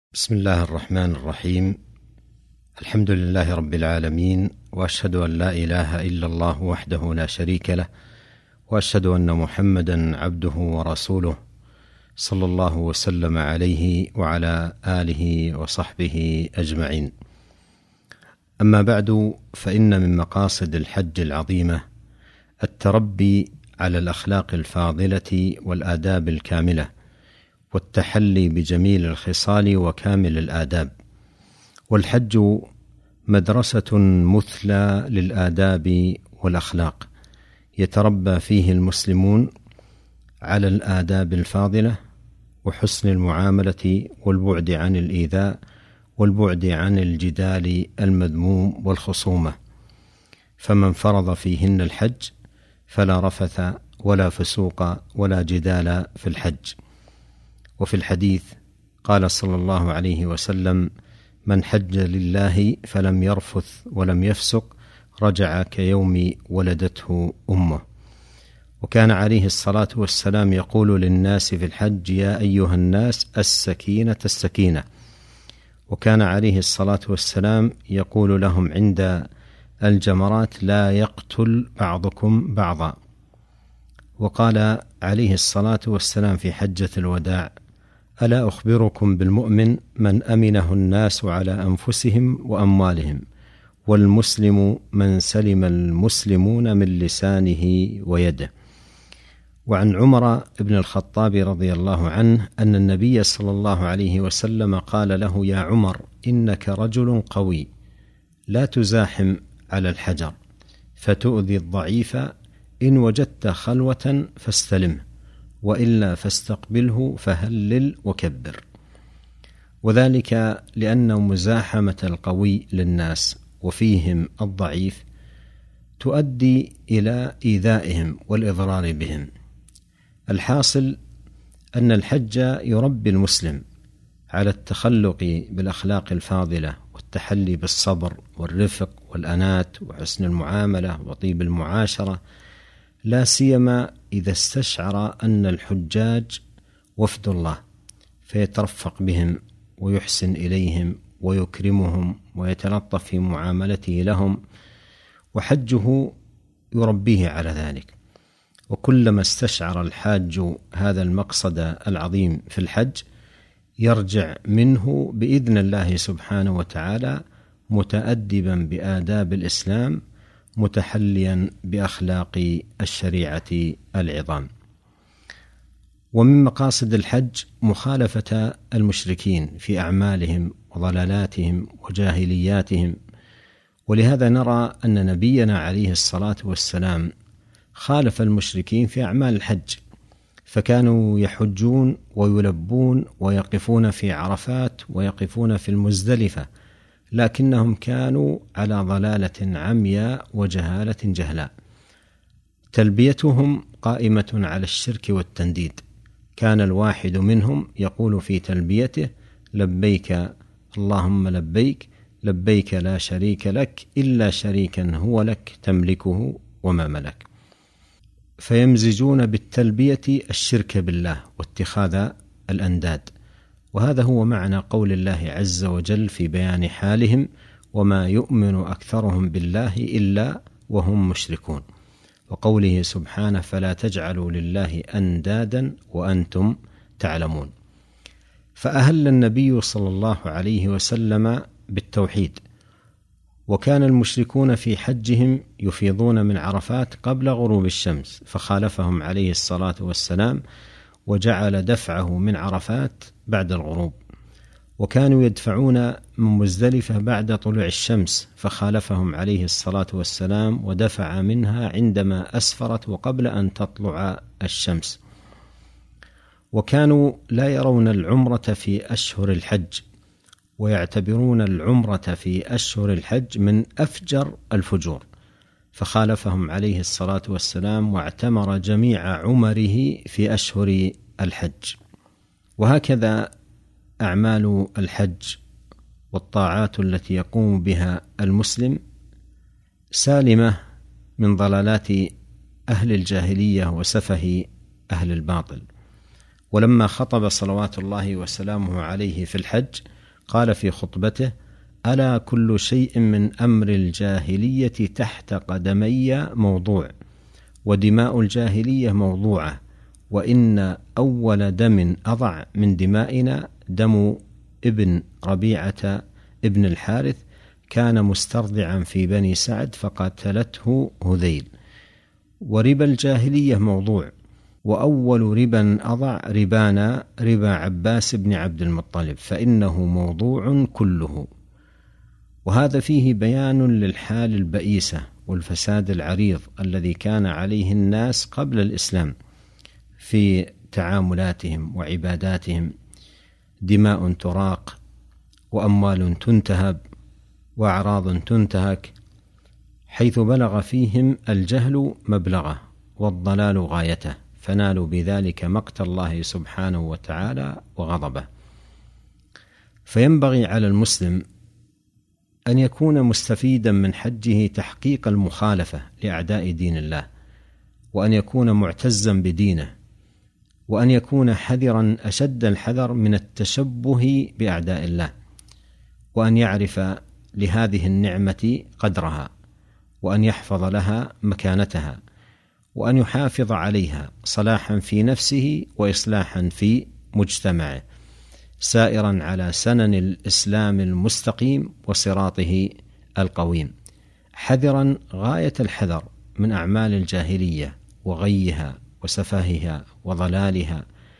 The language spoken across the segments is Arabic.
بسم الله الرحمن الرحيم. الحمد لله رب العالمين، وأشهد أن لا إله إلا الله وحده لا شريك له، وأشهد أن محمدا عبده ورسوله، صلى الله وسلم عليه وعلى آله وصحبه أجمعين. أما بعد، فإن من مقاصد الحج العظيمة التربي على الأخلاق الفاضلة والآداب الكاملة، والتحلي بجميل الخصال وكامل الآداب. والحج مدرسة مثلى للآداب والأخلاق، يتربى فيه المسلمون على الآداب الفاضلة وحسن المعاملة والبعد عن الإيذاء والبعد عن الجدال المذموم والخصومة. فمن فرض فيهن الحج فلا رفث ولا فسوق ولا جدال في الحج. وفي الحديث قال صلى الله عليه وسلم: من حج لله فلم يرفث ولم يفسق رجع كيوم ولدته أمه. وكان عليه الصلاة والسلام يقول للناس في الحج: يا أيها الناس السكينة السكينة. وكان عليه الصلاة والسلام يقول لهم عند الجمرات: لا يقتل بعضكم بعضا. وقال عليه الصلاة والسلام في حجة الوداع: ألا أخبركم بالمؤمن من أمنه الناس على أنفسهم وأموالهم، والمسلم من سلم المسلمون من لسانه ويده. وعن عمر بن الخطاب رضي الله عنه أن النبي صلى الله عليه وسلم قال له: يا عمر، إنك رجل قوي، لا تزاحم على الحجر فتؤذي الضعيف، إن وجدت خلوة فاستلمه، وإلا فاستقبله فهلل وكبر. وذلك لأن مزاحمة القوي للناس وفيهم الضعيف تؤدي إلى إيذائهم والإضرار بهم. الحاصل أن الحج يربي المسلم على التخلق بالأخلاق الفاضلة والتحلي بالصبر والرفق والأنات وحسن المعاملة وطيب المعاشرة، لا سيما إذا استشعر أن الحجاج وفد الله، فيترفق بهم ويحسن إليهم ويكرمهم ويتلطف في معاملته لهم، وحجه يربيه على ذلك. وكلما استشعر الحاج هذا المقصد العظيم في الحج يرجع منه بإذن الله سبحانه وتعالى متأدبا بآداب الإسلام، متحليا بأخلاق الشريعة العظام. ومن مقاصد الحج مخالفة المشركين في أعمالهم وضلالاتهم وجاهلياتهم. ولهذا نرى أن نبينا عليه الصلاة والسلام خالف المشركين في أعمال الحج، فكانوا يحجون ويلبون ويقفون في عرفات ويقفون في المزدلفة، لكنهم كانوا على ضلالة عمياء وجهالة جهلاء. تلبيتهم قائمة على الشرك والتنديد. كان الواحد منهم يقول في تلبيته: لبيك اللهم لبيك، لبيك لا شريك لك إلا شريكا هو لك تملكه وما ملك. فيمزجون بالتلبية الشرك بالله واتخاذ الأنداد. وهذا هو معنى قول الله عز وجل في بيان حالهم: وما يؤمن أكثرهم بالله إلا وهم مشركون. وقوله سبحانه: فلا تجعلوا لله أندادا وأنتم تعلمون. فأهل النبي صلى الله عليه وسلم بالتوحيد، وكان المشركون في حجهم يفيضون من عرفات قبل غروب الشمس، فخالفهم عليه الصلاة والسلام وجعل دفعه من عرفات بعد الغروب. وكانوا يدفعون من مزدلفة بعد طلوع الشمس، فخالفهم عليه الصلاة والسلام ودفع منها عندما أسفرت وقبل أن تطلع الشمس. وكانوا لا يرون العمرة في أشهر الحج، ويعتبرون العمرة في أشهر الحج من أفجر الفجور، فخالفهم عليه الصلاة والسلام واعتمر جميع عمره في أشهر الحج. وهكذا أعمال الحج والطاعات التي يقوم بها المسلم سالمة من ضلالات أهل الجاهلية وسفه أهل الباطل. ولما خطب صلوات الله وسلامه عليه في الحج قال في خطبته: ألا كل شيء من أمر الجاهلية تحت قدمي موضوع، ودماء الجاهلية موضوعة، وإن أول دم أضع من دمائنا دم ابن ربيعة ابن الحارث، كان مسترضعا في بني سعد فقتلته هذيل. وربا الجاهلية موضوع، وأول ربا أضع ربانا ربا عباس بن عبد المطلب، فإنه موضوع كله. وهذا فيه بيان للحال البئيسة والفساد العريض الذي كان عليه الناس قبل الإسلام في تعاملاتهم وعباداتهم، دماء تراق، وأموال تنتهب، وأعراض تنتهك، حيث بلغ فيهم الجهل مبلغه والضلال غايته، فنالوا بذلك مقت الله سبحانه وتعالى وغضبه. فينبغي على المسلم أن يكون مستفيدا من حجه تحقيق المخالفة لأعداء دين الله، وأن يكون معتزا بدينه، وأن يكون حذرا أشد الحذر من التشبه بأعداء الله، وأن يعرف لهذه النعمة قدرها، وأن يحفظ لها مكانتها، وأن يحافظ عليها صلاحا في نفسه وإصلاحا في مجتمعه، سائرا على سنن الإسلام المستقيم وصراطه القويم، حذرا غاية الحذر من أعمال الجاهلية وغيها وسفاهها وضلالها،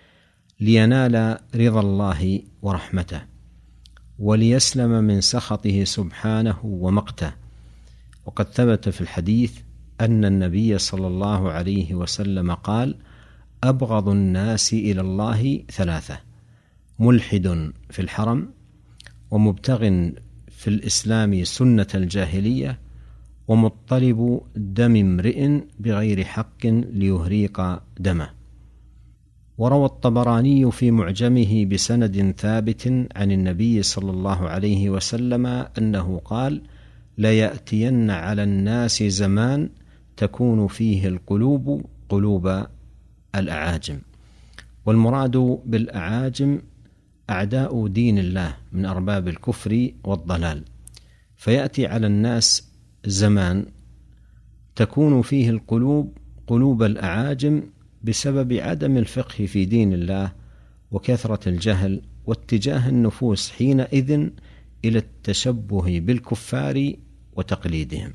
لينال رضا الله ورحمته، وليسلم من سخطه سبحانه ومقته. وقد ثبت في الحديث أن النبي صلى الله عليه وسلم قال: أبغض الناس إلى الله ثلاثة: ملحد في الحرم، ومبتغ في الإسلام سنة الجاهلية، ومطلب دم امرئ بغير حق ليهريق دمه. وروى الطبراني في معجمه بسند ثابت عن النبي صلى الله عليه وسلم أنه قال: ليأتين على الناس زمان تكون فيه القلوب قلوب الأعاجم. والمراد بالأعاجم أعداء دين الله من أرباب الكفر والضلال. فيأتي على الناس زمان تكون فيه القلوب قلوب الأعاجم بسبب عدم الفقه في دين الله وكثرة الجهل، واتجاه النفوس حينئذ إلى التشبه بالكفار وتقليدهم.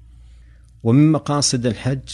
ومن مقاصد الحج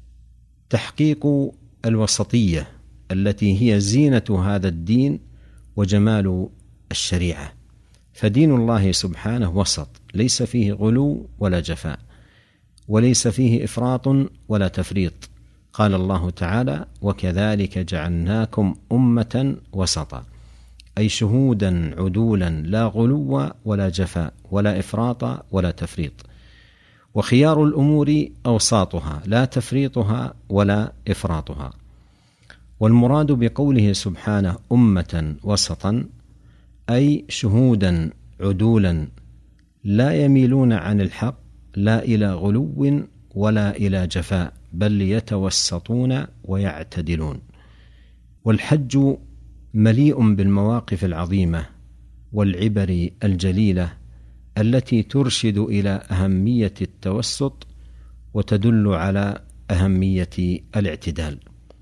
تحقيق الوسطية التي هي زينة هذا الدين وجمال الشريعة، فدين الله سبحانه وسط، ليس فيه غلو ولا جفاء، وليس فيه إفراط ولا تفريط. قال الله تعالى: وكذلك جعلناكم أمة وسطا، أي شهودا عدولا، لا غلو ولا جفاء ولا إفراط ولا تفريط. وخيار الأمور أوساطها، لا تفريطها ولا إفراطها. والمراد بقوله سبحانه أمة وسطا أي شهودا عدولا، لا يميلون عن الحق، لا إلى غلو ولا إلى جفاء، بل يتوسطون ويعتدلون. والحج مليء بالمواقف العظيمة والعبر الجليلة التي ترشد إلى أهمية التوسط وتدل على أهمية الاعتدال.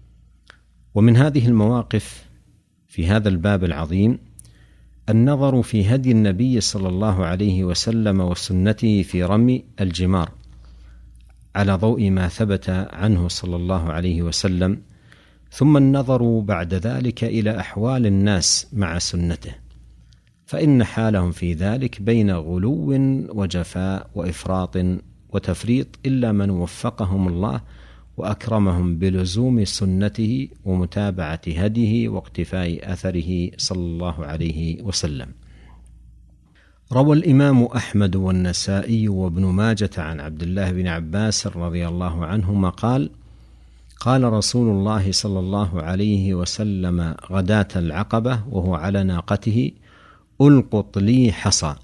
ومن هذه المواقف في هذا الباب العظيم النظر في هدي النبي صلى الله عليه وسلم وسنته في رمي الجمار على ضوء ما ثبت عنه صلى الله عليه وسلم، ثم النظر بعد ذلك إلى أحوال الناس مع سنته، فإن حالهم في ذلك بين غلو وجفاء وإفراط وتفريط، إلا من وفقهم الله وأكرمهم بلزوم سنته ومتابعة هديه واقتفاء أثره صلى الله عليه وسلم. روى الإمام أحمد والنسائي وابن ماجة عن عبد الله بن عباس رضي الله عنهما قال: قال رسول الله صلى الله عليه وسلم غداة العقبة وهو على ناقته: ألقط لي حصى،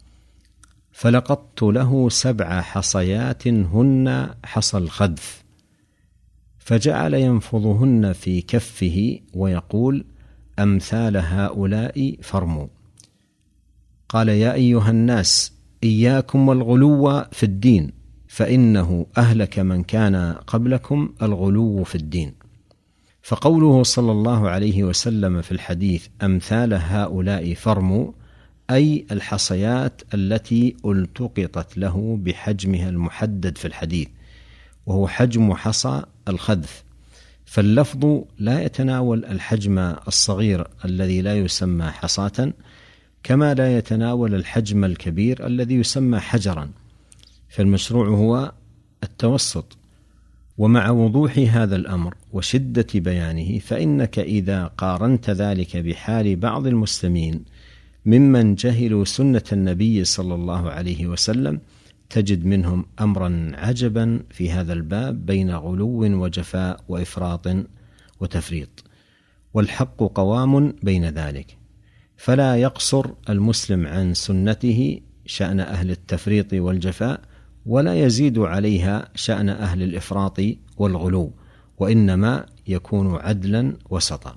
فلقطت له 7 حصيات هن حصى الخذف، فجعل ينفضهن في كفه ويقول: أمثال هؤلاء فرموا. قال: يا أيها الناس إياكم والغلو في الدين فإنه أهلك من كان قبلكم الغلو في الدين. فقوله صلى الله عليه وسلم في الحديث: أمثال هؤلاء فرموا، أي الحصيات التي التقطت له بحجمها المحدد في الحديث، وهو حجم حصى الخذف. فاللفظ لا يتناول الحجم الصغير الذي لا يسمى حصاة، كما لا يتناول الحجم الكبير الذي يسمى حجرا، فالمشروع هو التوسط. ومع وضوح هذا الأمر وشدة بيانه، فإنك إذا قارنت ذلك بحال بعض المسلمين ممن جهلوا سنة النبي صلى الله عليه وسلم، تجد منهم أمرا عجبا في هذا الباب بين غلو وجفاء وإفراط وتفريط، والحق قوام بين ذلك. فلا يقصر المسلم عن سنته شأن أهل التفريط والجفاء، ولا يزيد عليها شأن أهل الإفراط والغلو، وإنما يكون عدلا وسطا.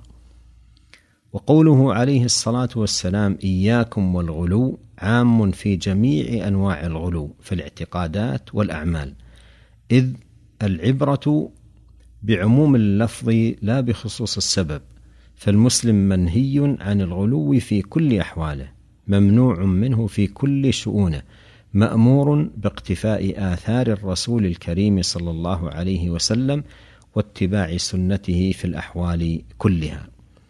وقوله عليه الصلاة والسلام: إياكم والغلو، عام في جميع أنواع الغلو في الاعتقادات والأعمال، إذ العبرة بعموم اللفظ لا بخصوص السبب. فالمسلم منهي عن الغلو في كل أحواله، ممنوع منه في كل شؤونه، مأمور باقتفاء آثار الرسول الكريم صلى الله عليه وسلم واتباع سنته في الأحوال كلها.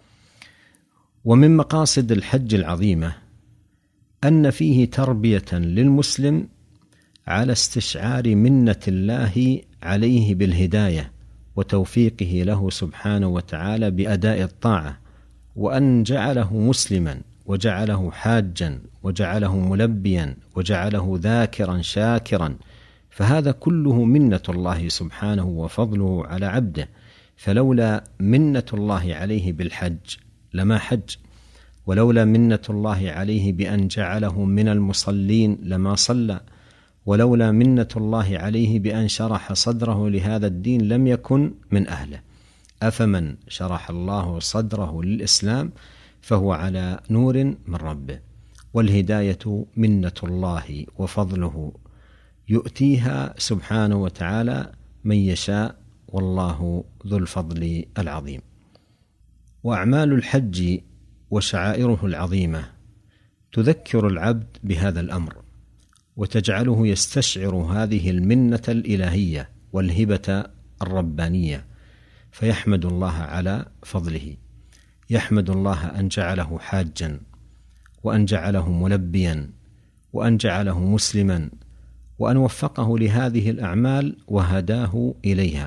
ومن مقاصد الحج العظيمة أن فيه تربية للمسلم على استشعار منة الله عليه بالهداية وتوفيقه له سبحانه وتعالى بأداء الطاعة، وأن جعله مسلما وجعله حاجا وجعله ملبيا وجعله ذاكرا شاكرا، فهذا كله منة الله سبحانه وفضله على عبده. فلولا منة الله عليه بالحج لما حج، ولولا منة الله عليه بأن جعله من المصلين لما صلى، ولولا منة الله عليه بأن شرح صدره لهذا الدين لم يكن من أهله. أفمن شرح الله صدره للإسلام فهو على نور من ربه، والهداية منة الله وفضله يؤتيها سبحانه وتعالى من يشاء، والله ذو الفضل العظيم. وأعمال الحج وشعائره العظيمة تذكر العبد بهذا الأمر، وتجعله يستشعر هذه المنة الإلهية والهبة الربانية، فيحمد الله على فضله، يحمد الله أن جعله حاجا، وأن جعله ملبيا، وأن جعله مسلما، وأن وفقه لهذه الأعمال وهداه إليها.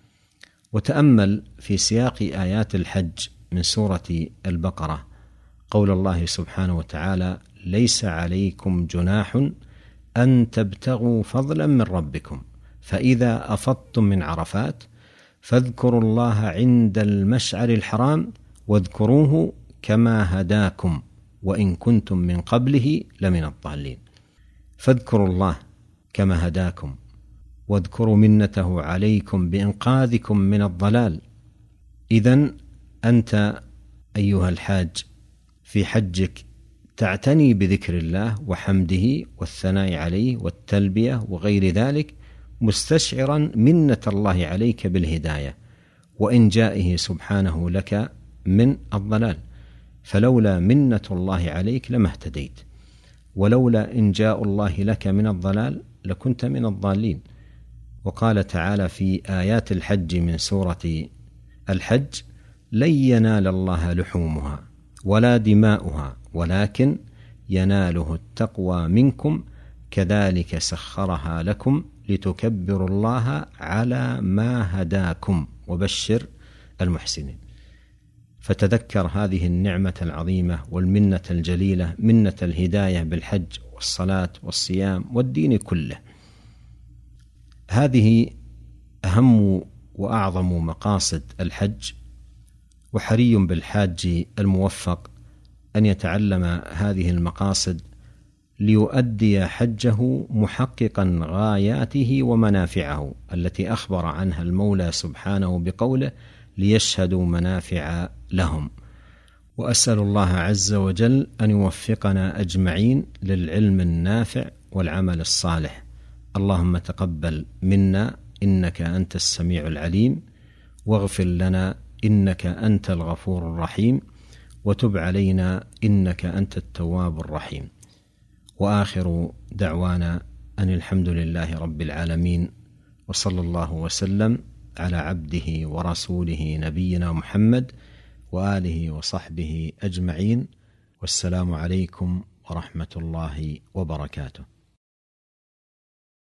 وتأمل في سياق آيات الحج من سورة البقرة قول الله سبحانه وتعالى: ليس عليكم جناح أن تبتغوا فضلا من ربكم فإذا أفضتم من عرفات فاذكروا الله عند المشعر الحرام واذكروه كما هداكم وإن كنتم من قبله لمن الضالين. فاذكروا الله كما هداكم واذكروا منته عليكم بإنقاذكم من الضلال. إذن أنت أيها الحاج في حجك تعتني بذكر الله وحمده والثناء عليه والتلبية وغير ذلك، مستشعرا منة الله عليك بالهداية وإنجائه سبحانه لك من الضلال، فلولا منة الله عليك لما اهتديت، ولولا إنجاء الله لك من الضلال لكنت من الضالين. وقال تعالى في آيات الحج من سورة الحج: لن ينال الله لحومها ولا دماؤها ولكن يناله التقوى منكم كذلك سخرها لكم لتكبروا الله على ما هداكم وبشر المحسنين. فتذكر هذه النعمة العظيمة والمنة الجليلة، منة الهداية بالحج والصلاة والصيام والدين كله. هذه أهم وأعظم مقاصد الحج، وحري بالحاج الموفق أن يتعلم هذه المقاصد ليؤدي حجه محققا غاياته ومنافعه التي أخبر عنها المولى سبحانه بقوله: ليشهدوا منافع لهم. وأسأل الله عز وجل أن يوفقنا أجمعين للعلم النافع والعمل الصالح. اللهم تقبل منا إنك أنت السميع العليم، واغفر لنا إنك أنت الغفور الرحيم، وتب علينا إنك أنت التواب الرحيم. وآخر دعوانا أن الحمد لله رب العالمين، وصلى الله وسلم على عبده ورسوله نبينا محمد وآله وصحبه أجمعين، والسلام عليكم ورحمة الله وبركاته.